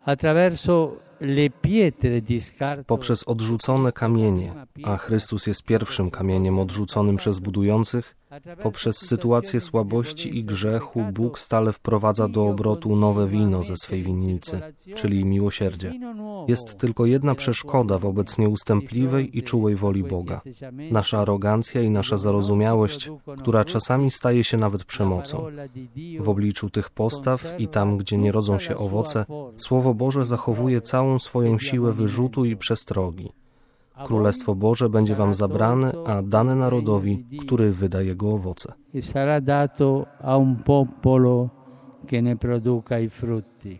Poprzez odrzucone kamienie, a Chrystus jest pierwszym kamieniem odrzuconym przez budujących, poprzez sytuację słabości i grzechu Bóg stale wprowadza do obrotu nowe wino ze swej winnicy, czyli miłosierdzie. Jest tylko jedna przeszkoda wobec nieustępliwej i czułej woli Boga. Nasza arogancja i nasza zarozumiałość, która czasami staje się nawet przemocą. W obliczu tych postaw i tam, gdzie nie rodzą się owoce, Słowo Boże zachowuje całą swoją siłę wyrzutu i przestrogi. Królestwo Boże będzie wam zabrane, a dane narodowi, który wyda jego owoce. Sarà dato a un popolo che ne produca i frutti.